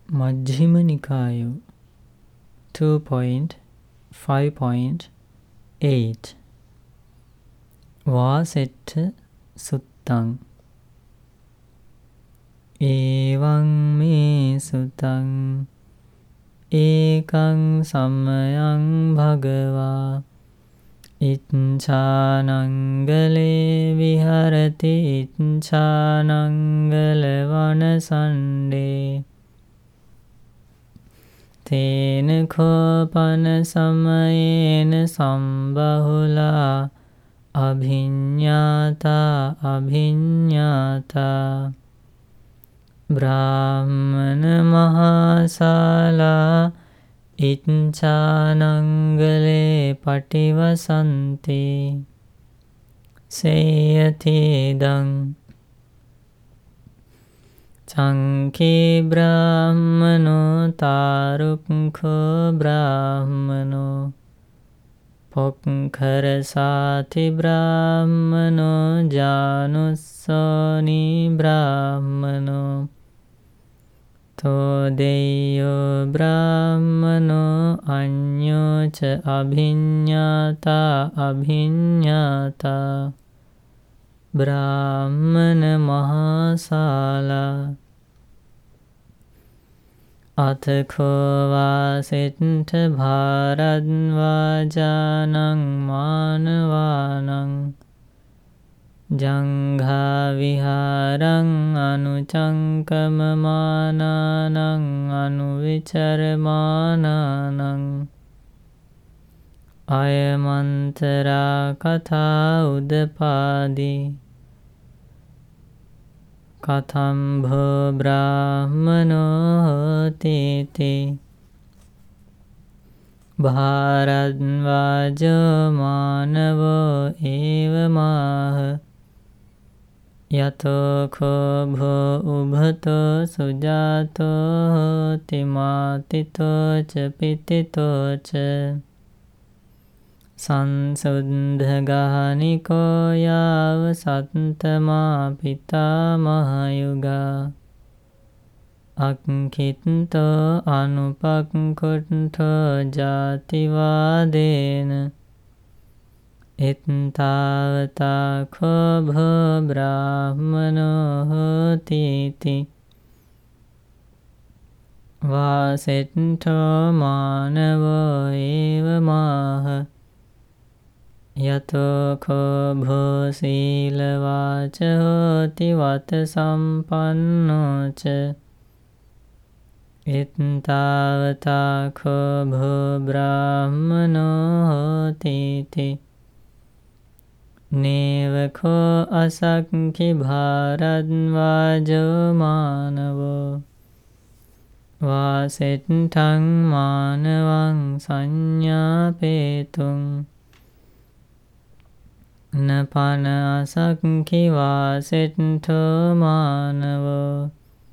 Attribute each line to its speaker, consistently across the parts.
Speaker 1: Majjhima Nikaya 2.5.8 Vasetta Suttang Evaṃ me sutaṃ ekaṃ samayaṃ bhagavā iccānaṃ-gale viharati iccānaṃ-gala-vanasande tena kōpana samayena sambahulā abhiññātā abhiññātā brāhmana mahāsālā iccānaṃ-gale pativasanti seyatidam Caṅkhi brāhmano tārukඛo brāhmano pokkhara-sāti brāhmano jānussoni brāhmano todeyyo brāhmano añño ca abhiññātā abhiññātā brāhmana mahāsālā athakho vāsetta bhāradvājānaṃ mānavānaṃ jaṅghā vihāraṃ anucaṅkamamānānaṃ anuvicaramānānaṃ ayamantara kathā udapādi katham bho brāhmano hoti ti bhāradvājo mānavo evamāha yato kho bho ubhato sujāto hoti mātito ca pitito ca Sansudhagahaniko yāva sattamā pitāmahayugā akkhitto anupakkutto jātivādena ittāvatā kho bho brāhmano hoti ti vāsetto mānavo evamāha yato kho bho sīlavāca hoti vata sampanno ca ittāvatā kho bho brāhmano hoti ti neva kho asakkhi bhāradvājo mānavo vāsettaṃ mānavaṃ saññāpetuṃ napana asakkhi vāsetto mānavo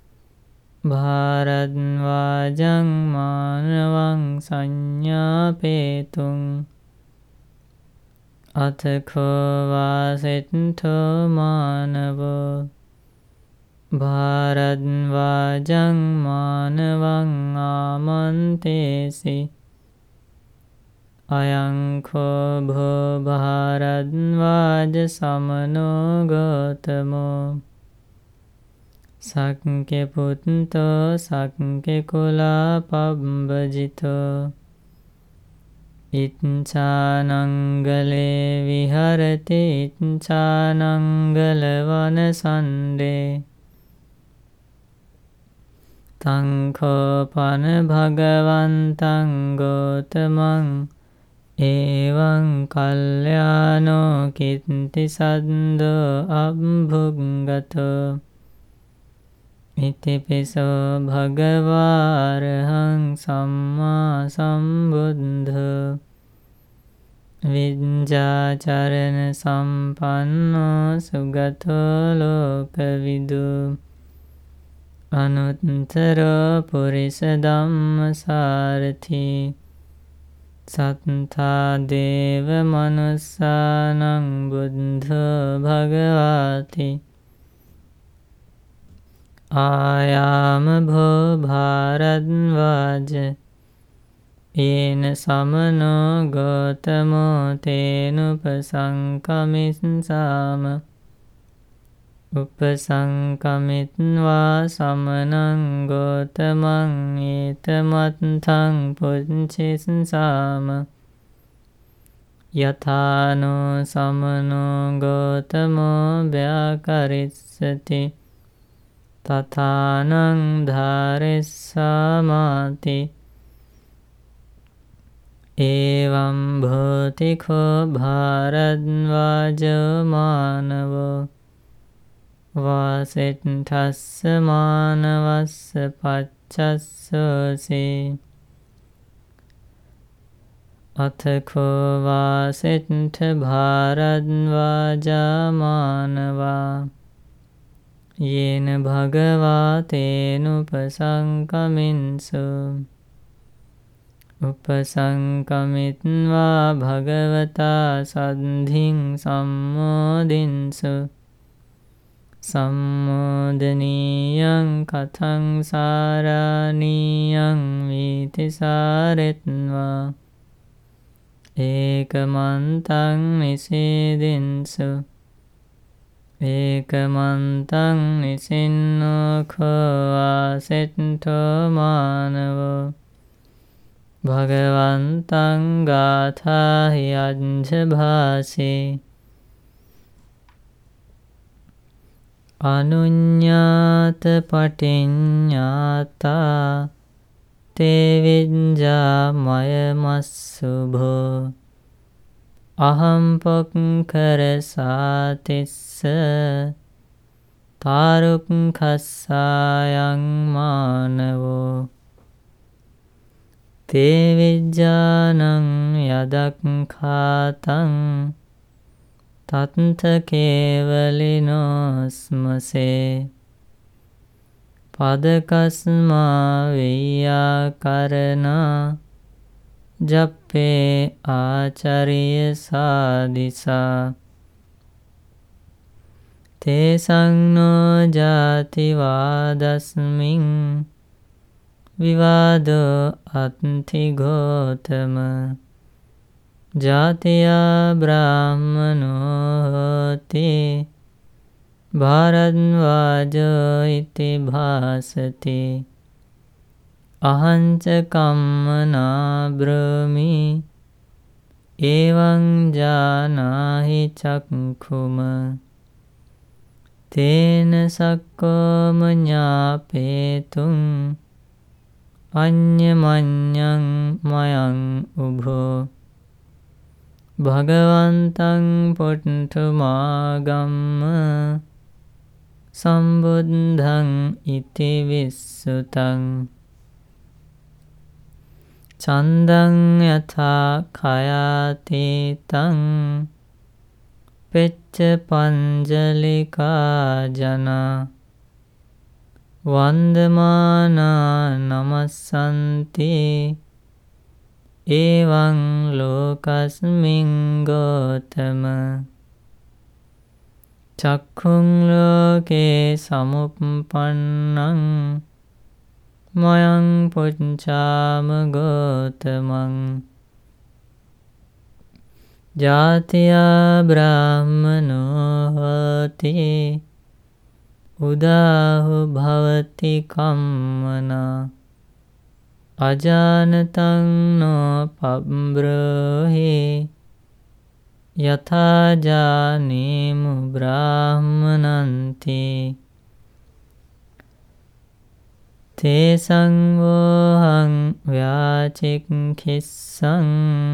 Speaker 1: bhāradvājaṃ mānavaṃ saññāpetuṃ athakho vāsetto mānavo bhāradvājaṃ mānavaṃ āmantesi ayaṃ kho bho bhāradvāja samano gotamo sakkhe putto sakkhe kula pabbajito iccānaṃ-gale viharati iccānaṃ-gala-vanasande taṃ kōpana bhagavaṃtaṃ gotamaṃ evaṃ kalyāno kittisaddho abbhuggato itipiso bhagavā arahaṃ sammā sambuddho viñjācarana sampanno sugato lokavidu anuttaro purisa dhammasārathi sattā deva manussānaṃ buddho bhagavāti ආයාම භෝ Bharadvaja ඒන සමනෝ ගෝතමෝ තේනුපසංකමිස්සාම උපසංකමිත්වා සමනං ගෝතමං ඒතමත්තං පුච්චිස්සාම යථානෝ සමනෝ ගෝතමෝ ව්‍යාකරිස්සති තථානං ධාරිස්සාමාති එවං භෝතිකෝ භාරද්වාජෝ මානවෝ වාසෙට්ඨස්ස මානවස්ස පච්චස්සෝසී අතකෝ වාසෙට්ඨ භාරද්වාජා මානවා යේන භගවා තේනුපසංකමින්සු උපසංකමිත්වා භගවතා සද්ධින් සම්මෝදින්සු සම්මෝදනීයං කතං සාරාණීයං වීතිසාරෙත්වා ඒකමන්තං නිසීදින්සු ඒකමන්තං නිසින්නෝඛෝ වාසෙට්ඨෝ මානවෝ භගවන්තං ගාථාහි අඤ්ඤභාසී අනුඤ්ඤාත පටිඤ්ඤාතා තේ විඤ්ඤා මයමස්සුභෝ අහං පොක්ඛර සාතිස්ස තාරුක්ඛස්සායං මානවෝ තේ විඤ්ඤාණං යදක්ඛාතං තත්ථ කේවලිනෝස්මසේ පදකස්මා වෙය්‍යාකරණා ජප්පේ ආචරිය සාදිසා තේසංනෝ ජාතිවාදස්මින් විවාදෝ අත්ථි ගෝතම ජාතියා බ්‍රාහ්මනෝ හෝති භාරද්වාජෝ ඉති භාසති අහංච කම්මනා බ්‍රෝමි එවං ජානාහි චක්ඛුම තේන සක්කෝම ඥාපේතුං අඤ්ඤමඤ්ඤං මයං උභෝ භගවන්තං පොට්ඨමාගම්ම සම්බුද්ධං ඉති විස්සුතං චන්දං යථා khයාතේතං පෙච්ච පංජලිකා ජනා වන්දමානා නමස්සන්ති එවං ලෝකස්මින් ගෝතම චක්ඛුං ලෝකේ සමුප්පන්නං මයං පුච්ඡාම ගෝතමං ජාතියා බ්‍රාහ්මනෝ හෝති උදාහු භවති කම්මනා අජානතං නෝ පබ්බ්‍රෝහි යථා ජානීමු බ්‍රාහ්මනන්ති තේසං වෝහං ව්‍යාචික්ඛිස්සං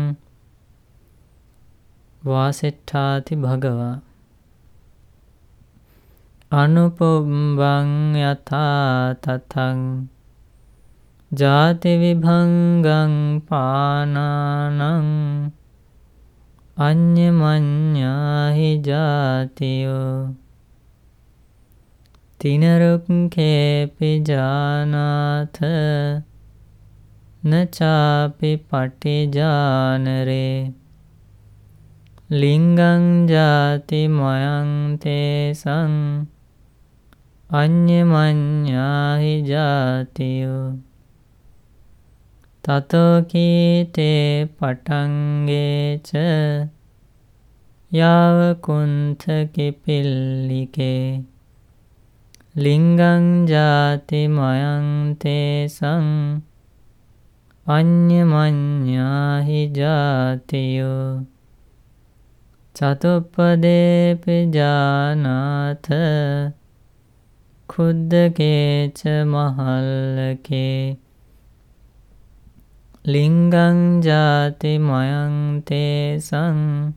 Speaker 1: වාසෙට්ඨාති භගවා අනුපොබ්බං යථා තතං ජාති විභංගං පානානං අඤ්ඤමඤ්ඤාහි ජාතියෝ තිනරුක්ඛේපි ජානාත නචාපි පටිජානරේ ලිංගං ජාති මයං තේසං අඤ්ඤමඤ්ඤාහි ජාතියෝ තතෝ කීතේ පටංගේච යාව කුන්ථ කිපිල්ලිකේ ලිංගං ජාති මයං තේසං අඤ්ඤමඤ්ඤාහි ජාතියෝ චතුප්පදේපි ජානාත කුද්දකේච මහල්ලකේ ලිංගං ජාති මයං තේසං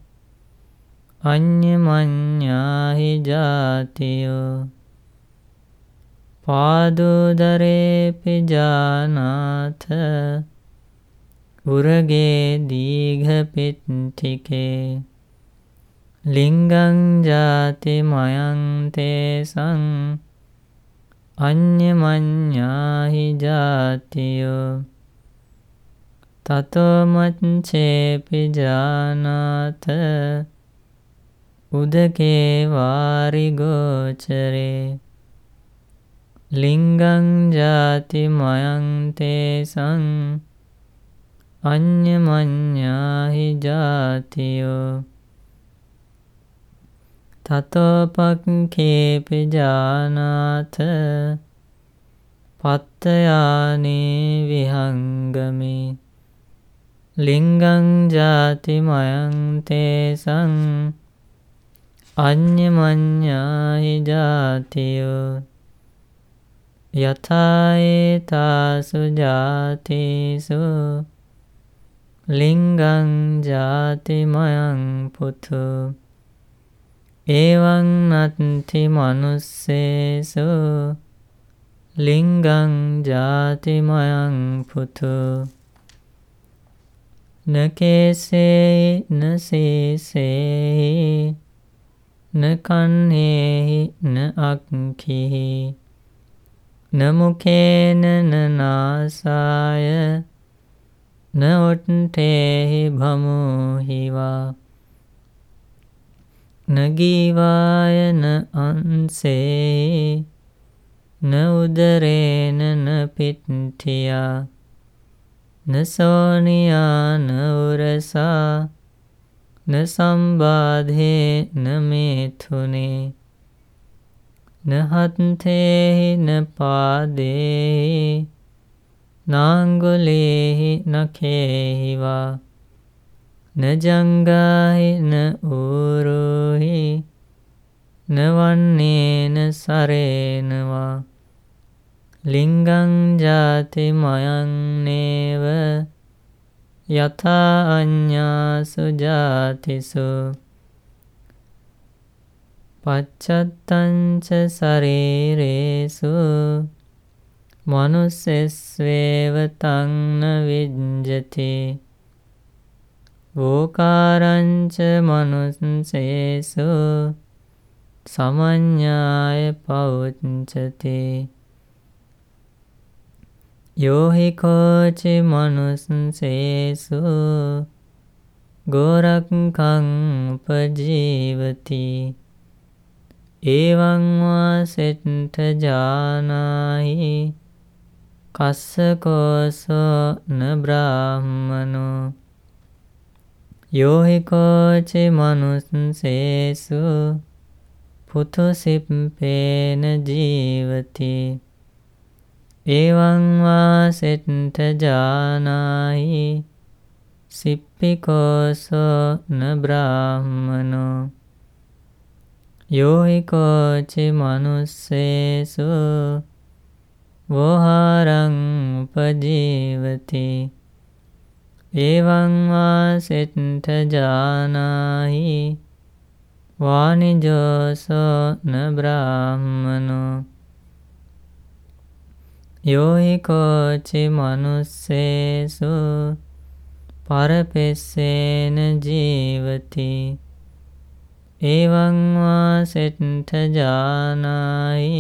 Speaker 1: අඤ්ඤමඤ්ඤාහි ජාතියෝ පාදෝදරේපි ජානාත උරගේ දීඝපිට්ඨිකේ ලිංගං ජාති මයං තේසං අඤ්ඤමඤ්ඤාහි ජාතියෝ තතෝ මච්ඡේපි ජානාත උදකේ වාරි ගෝචරේ ලිංගං ජාති මයං තේසං අඤ්ඤමඤ්ඤාහි ජාතියෝ තතෝ පක්ඛේපි ජානාත පත්තයානේ විහංගමේ ලිංගං ජාති මයං තේසං අඤ්ඤමඤ්ඤාහි ජාතියෝ යථායේතාසු ජාතිසු ලිංගං ජාති මයං පුතු එවං නත්ති මනුස්සේසු ලිංගං ජාති මයං පුතු නකේසේ නසේසේ නකන්නේහි න අක්ඛිහි නමුකේන නනාසාය න ඔට්ඨේහි භමුහිවා නගීවාය න අංසේ න උදරේන න පිට්ඨියා න සෝනියා න උරසා න සම්බාධේ න මේථුනේ නහත්තේහි න පාදේහි නාංගුලේහි නඛේහිවා න ජංගාහි න ඌරුහි න වන්නේන සරේනවා ලිංගං ජාති මයං නේව යථා අඤ්ඤාසු ජාතිසු පච්චත්තංච සරීරේසු මනුස්සෙස්වේව තං න විඤ්ජති වෝකාරංච මනුස්සේසු සමඤ්ඤාය පෞච්ඡති යෝහි කෝචි මනුස්සේසු ගෝරක්ඛං උපජීවති එවං වාසෙට්ඨ ජානාහි කස්ස කෝසෝ න බ්‍රාහ්මනෝ යෝහි කෝචි මනුස්සේසු පුතුසිප්පේන ජීවති එවං වාසෙට්ඨ ජානාහි සිප්පිකෝසෝ න බ්‍රාහ්මනෝ යෝහි කෝචි මනුස්සේසු වෝහාරං උපජීවති එවං වාසෙට්ඨ ජානාහි වානිජෝසෝ න බ්‍රාහ්මනෝ යෝහි කෝචි මනුස්සේසු පරපෙස්සේන ජීවති එවං වාසෙට්ඨ ජානාහි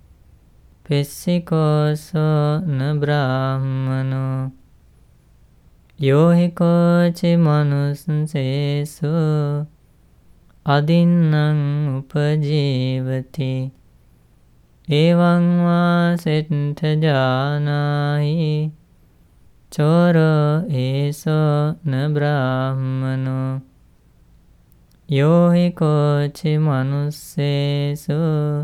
Speaker 1: පෙස්සිකෝසෝ න බ්‍රාහ්මනෝ යෝහි කෝචි මනුස්සේසු අදින්නං උපජීවති එවං වා සෙට්ඨ ජානාහි චෝරෝ ඒසෝ න බ්‍රාහ්මනෝ යෝහි කෝචි මනුස්සේසු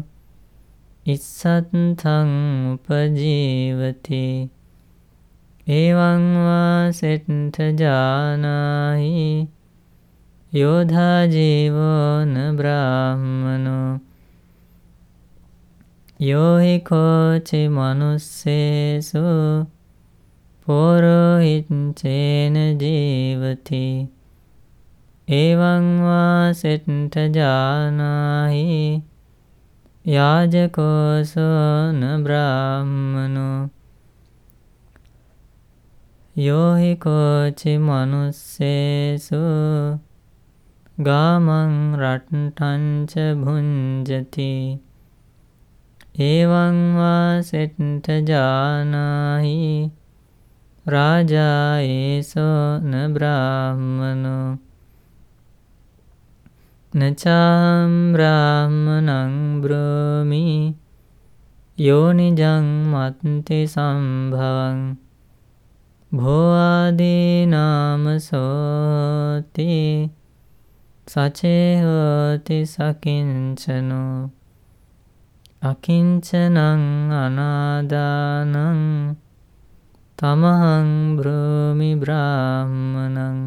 Speaker 1: ඉස්සත්තං උපජීවති එවං වා සෙට්ඨ ජානාහි යෝධා ජීවෝ න බ්‍රාහ්මනෝ යෝහි කෝචි මනුස්සේසු පෝරෝහිච්චේන ජීවති එවං වා සෙට්ඨ ජානාහි යාජකෝසෝ න බ්‍රාහ්මනෝ යෝහි කෝචි මනුස්සේසු ගාමං රට්ඨංච භුඤ්ජති එවං වා සෙට්ඨ ජානාහි රාජා ඒසෝ න බ්‍රාහ්මනෝ නචාම් බ්‍රාහ්මනං බ්‍රෝමි යෝනිජං මත්ති සම්භවං භෝආදීනාම සෝති සචේ හෝති සකිංචනෝ අකිංචනං අනාදානං තමහං බ්‍රෝමි බ්‍රාහ්මනං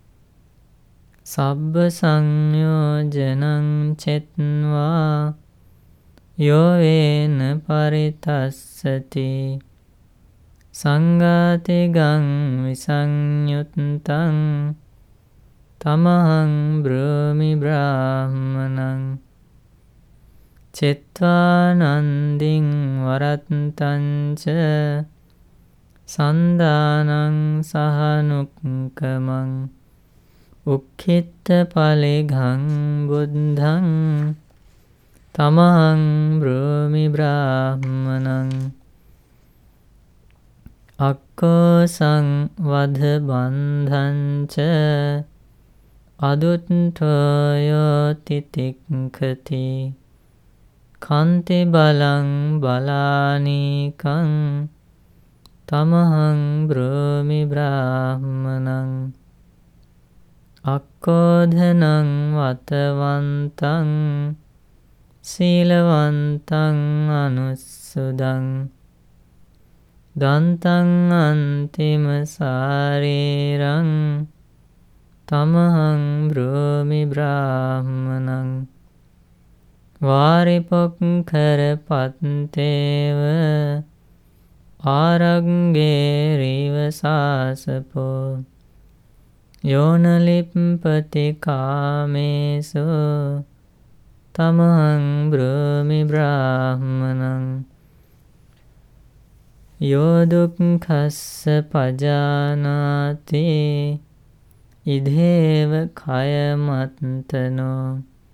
Speaker 1: සබ්බ සංයෝජනං චෙත්වා යෝවේන පරිතස්සති සංඝාතිගං විසංයුත්තං තමහං බ්‍රෝමි බ්‍රාහ්මනං චෙත්වානන්දින් වරත්තංච සන්දානං සහනුක්කමං උක්ඛිත්ත පලිඝං බුද්ධං තමහං බ්‍රෝමි බ්‍රාහ්මනං අක්ඛෝසං වධ බන්ධංච අදුට්ඨයෝ තිතික්ඛති කන්ති බලං බලානීකං තමහං බ්‍රෝමි බ්‍රාහ්මනං අක්ඛෝධනං වතවන්තං සීලවන්තං අනුස්සුදං දන්තං අන්තිම සාරීරං තමහං බ්‍රෝමි බ්‍රාහ්මනං වාරිපොක්ඛර පත්තේව ආරග්ගේ සාසපෝ යෝනලිප්පති කාමේසු තමහං බ්‍රෝමි බ්‍රාහ්මනං යෝ දුක්ඛස්ස පජානාති ඉදේව කයමත්තනෝ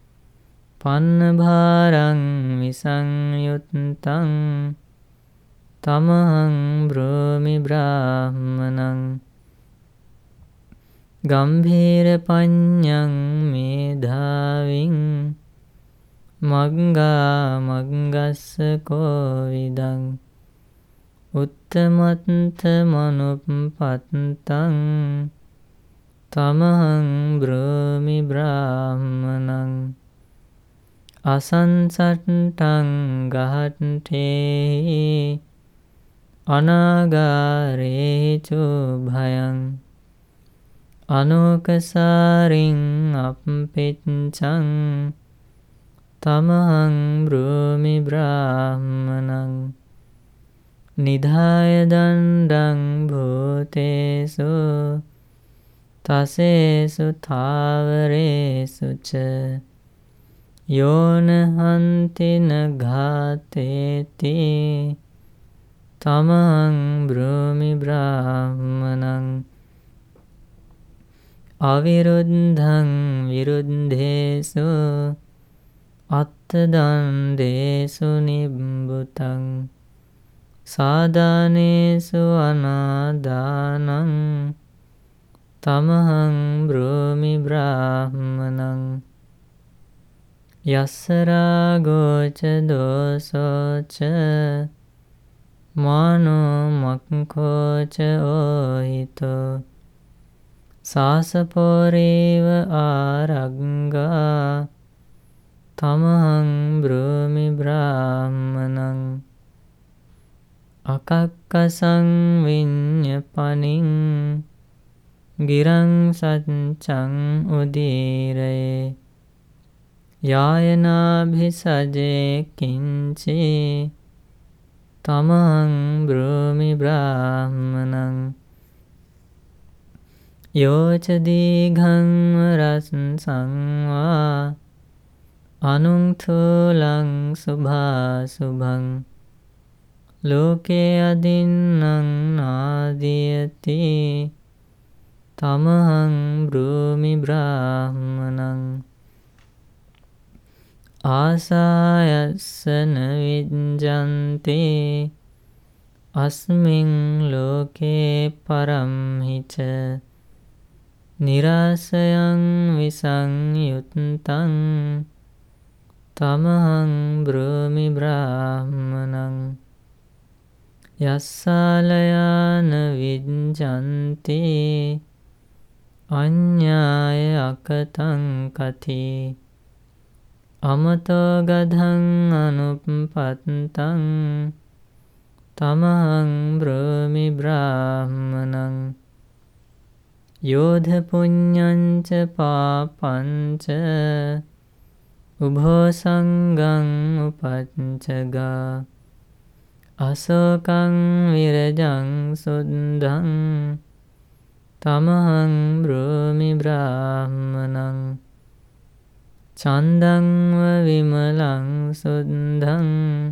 Speaker 1: පන්නභාරං විසංයුත්තං තමහං බ්‍රෝමි බ්‍රාහ්මනං ගම්භීර පඤ්ඤං මේධාවින් මග්ගා මග්ගස්ස කෝවිදං උත්තමත්ත මනුප්පත්තං තමහං බ්‍රෝමි බ්‍රාහ්මනං අසංසට්ඨං ගහට්ඨේහි අනාගාරේචු භයං අනෝකසාරින් අප්පිච්ඡං තමහං බ්‍රෝමි බ්‍රාහ්මනං නිධාය දණ්ඩං භූතේසු තසේසු ථාවරේසු ච යෝන හන්තින ඝාතේති තමහං බ්‍රෝමි බ්‍රාහ්මනං අවිරුද්ධං විරුද්ධේසු අත්තදණ්ඩේසු නිබ්බුතං සාදානේසු අනාදානං තමහං බ්‍රෝමි බ්‍රාහ්මනං යස්ස රාගෝච දෝසෝච මානෝ මක්ඛෝච ඕහිතෝ සාසපෝරේව ආරග්ගා තමහං බ්‍රෝමි බ්‍රාහ්මනං අකක්කසං විඤ්ඤපනින් ගිරං සච්ඡං උදීරේ යායනාභිසජේ කිංචේ තමහං බ්‍රෝමි බ්‍රාහ්මනං යෝච දීඝං රස්සං වා අනුන්තුලං සුභාසුභං ලෝකේ අදින්නම් නාදියති තමහං බ්‍රෝමි බ්‍රාහ්මනං ආසායස්සන විඤ්ජන්තේ අස්මින් ලෝකේ පරම්හිච නිරාසයං විසංයුත්තං තමහං බ්‍රෝමි බ්‍රාහ්මනං යස්සාලයාන විඤ්ජන්ති අඤ්ඤාය අකතං කති අමතෝ ගධං අනුප්පත්තං තමහං බ්‍රෝමි බ්‍රාහ්මනං යෝධ පුඤ්ඤංච පාපංච උභෝ සංඝං උපච්චගා අසෝකං විරජං සුද්ධං තමහං බ්‍රෝමි බ්‍රාහ්මනං චන්දං විමලං සුද්ධං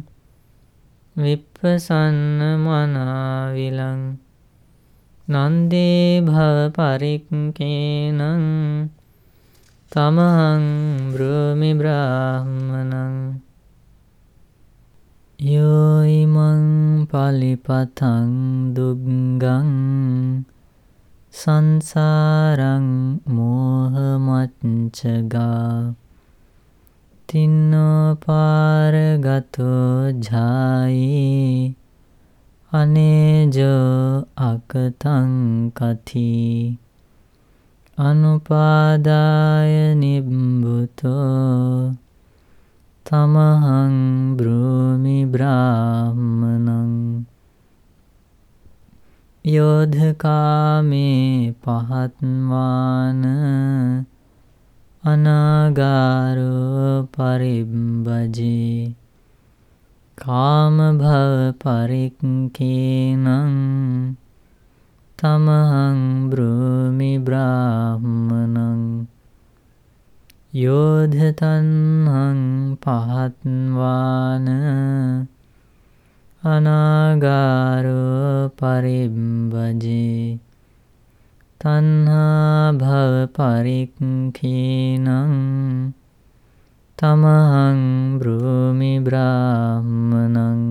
Speaker 1: විප්පසන්න මනාවිලං නන්දේ භව පරික්කේනං තමහං බ්‍රෝමි බ්‍රාහ්මනං යෝ ඉමං පලිපතං දුග්ගං සංසාරං මෝහමච්චගා තින්නෝ පාරගතෝ ජායි අනේජෝ අකතං කති අනුපාදාය නිබ්බුතෝ තමහං බ්‍රෝමි බ්‍රාහ්මනං යෝධකාමේ පහත්වාන අනාගාරෝ පරිබ්බජේ කාම භව පරික්ඛේනං තමහං බ්‍රෝමි බ්‍රාහ්මනං යෝධතන්හං පහත්වාන අනාගාරෝ පරිබ්බජේ තණ්හා භව පරික්ඛේනං තමහං බ්‍රෝමි බ්‍රාහ්මනං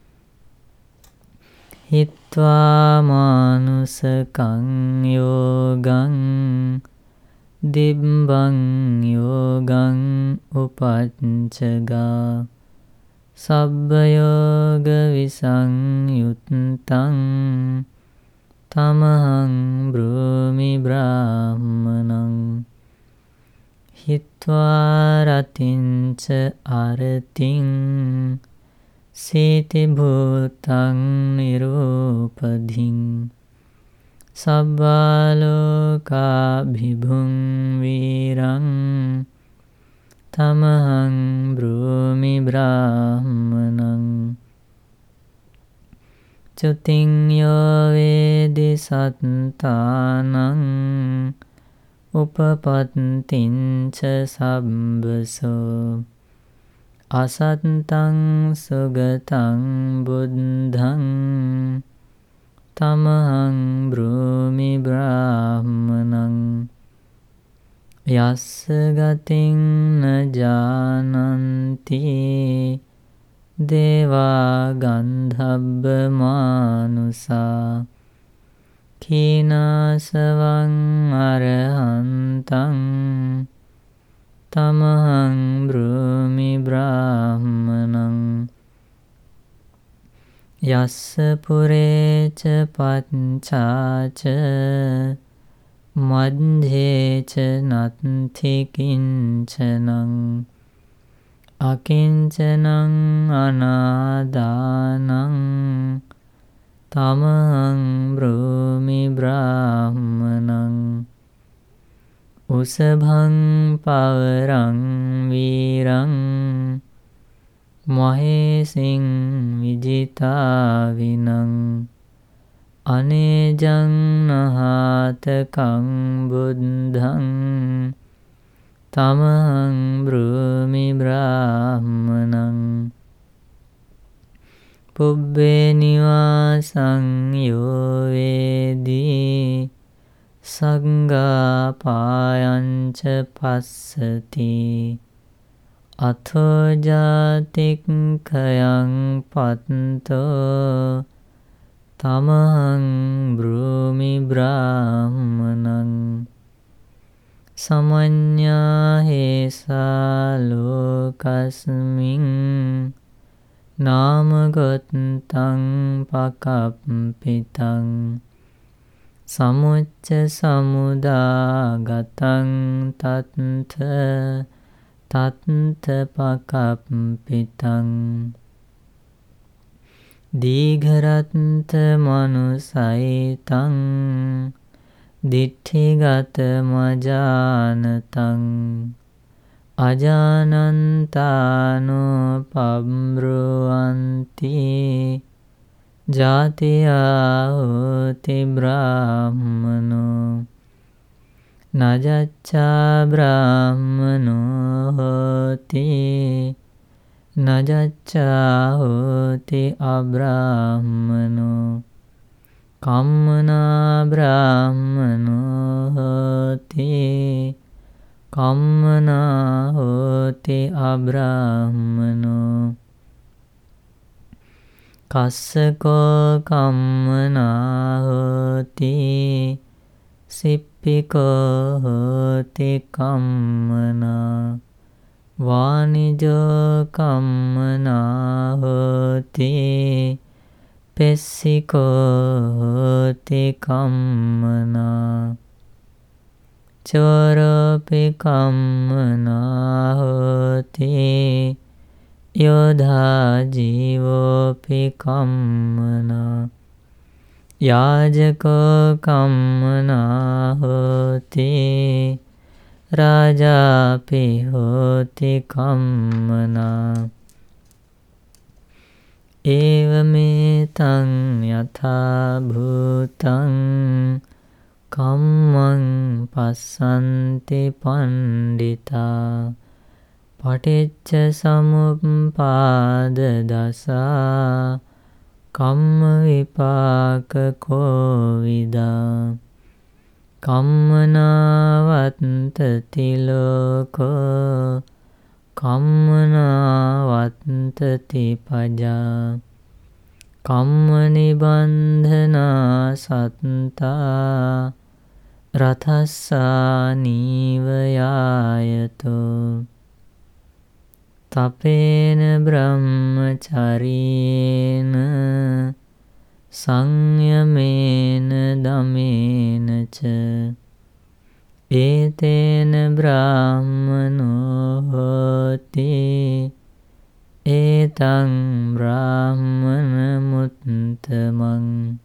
Speaker 1: හිත්වා මානුසකං යෝගං දිබ්බං යෝගං උපච්චගා සබ්බයෝග විසංයුත්තං තමහං බ්‍රෝමි බ්‍රාහ්මනං හිත්වා රතිංච අරතිං සීති භූතං නිරූපධින් සබ්බාලෝකා භිභුං වීරං තමහං බ්‍රෝමි බ්‍රාහ්මනං චුතින් යෝ වේදි සත්තානං උපපත්තිංච සබ්බසෝ අසත්තං සුගතං බුද්ධං තමහං බ්‍රෝමි බ්‍රාහ්මනං යස්ස ගතින් න ජානන්ති දේවා ගන්ධබ්බ මානුසා කීනාසවං අරහන්තං තමහං බ්‍රූමි බ්‍රාහ්මනං යස්ස පුරේච පච්චාච මධ්‍යේච නත්ථි කිංචනං අකිංචනං අනාදානං තමහං බ්‍රූමි බ්‍රාහ්මනං උසභං පවරං වීරං මහේසින් විජිතාවිනං අනේජං නහාතකං බුද්ධං තමහං බ්‍රූමි බ්‍රාහ්මනං පුබ්බේ නිවාසං යෝ වේදී සංඝාපායංච පස්සති අථෝ ජාතික්ඛයං පත්තෝ තමහං බ්‍රූමි බ්‍රාහ්මනං සමඤ්ඤාහේසා ලෝකස්මින් නාමගොත්තං පකප්පිතං සමුච්ච සමුදාගතං තත්ථ පකප්පිතං දීඝරත්ත මනුසයිතං දිට්ඨිගත මජානතං අජානන්තානෝ පබ්රුවන්ති ජාතියා හෝති බ්‍රාහ්මනෝ නජච්ඡා බ්‍රාහ්මනෝ හෝති නජච්ඡා හෝති අබ්‍රාහ්මනෝ කම්මනා බ්‍රාහ්මනෝ හෝති කම්මනා හෝති අබ්‍රාහ්මනෝ කස්සකෝ කම්මනා හෝති සිප්පිකෝ හෝති කම්මනා වානිජෝ කම්මනා හෝති පෙස්සිකෝ හෝති කම්මනා චෝරෝපි කම්මනා හෝති යෝධා ජීවෝපි කම්මනා යාජකෝ කම්මනා හෝති රාජාපි හෝති කම්මනා ඒවමේතං යථා භූතං කම්මං පස්සන්ති පණ්ඩිතා පටිච්ච සමුප්පාද දසා කම්ම විපාක කෝවිදා කම්මනාවත්තති ලෝකෝ කම්මනාවත්තති පජා කම්ම නිබන්ධනා සත්තා රතස්සානීව යායතෝ තපේන බ්‍රහ්මචරියේන සංයමේන දමේන ච ඒතේන බ්‍රාහ්මනෝ හෝති ඒතං බ්‍රාහ්මන මුත්තමං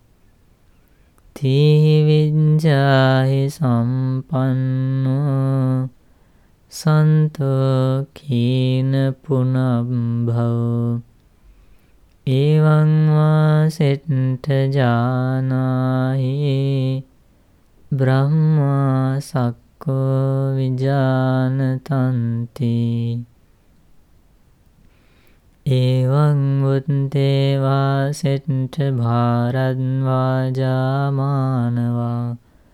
Speaker 1: තීහි විඤ්ඤාහි සම්පන්නෝ සන්තෝ කීන පුනබ්භවෝ එවං වාසෙට්ඨ ජානාහි බ්‍රහ්මා සක්කෝ විජානතන්ති එවං උත්තේ වාසෙට්ඨ භාරද්වාජාමානවා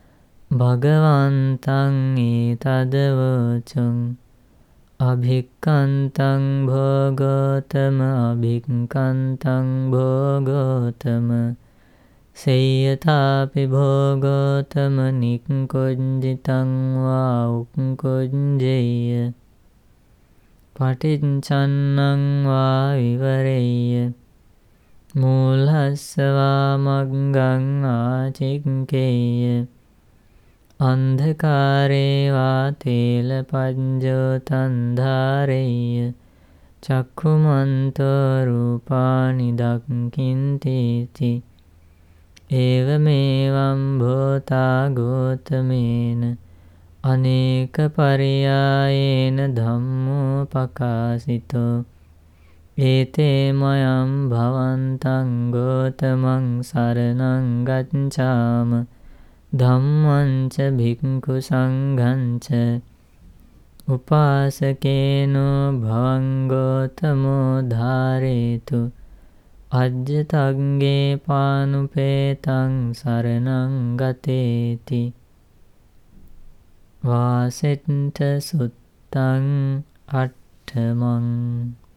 Speaker 1: භගවන්තං ඊතදවචං අභික්ඛන්තං භෝගෝතම අභික්ඛන්තං භෝගෝතම සේයථාපි භෝගෝතම නික්ඛුඤ්ජිතං වා උක්ඛුඤ්ජේය පටිච්චන්නං වා විවරෙය්‍ය මූලස්සවා මග්ගං ආචික්කේය අන්ධකාරේ වා තේල පඤ්ජෝතං ධාරෙය්‍ය චක්ඛුමන්තෝ රූපානි දක්ඛින්තේති ඒවමේවං භෝතා ගෝතමේන අනේක පරියායේන ධම්මෝ පකාසිතෝ ඒතේ මයං භවන්තං ගෝතමං සරණං ගච්ඡාම ධම්මං ච භික්ඛු සංඝං ච උපාසකේනෝ භවං ගෝතමෝ ධාරේතු අජ්ජතග්ගේ පානුපේතං සරණං ගතේති වාසෙට්ඨ සුත්තං අට්ඨමං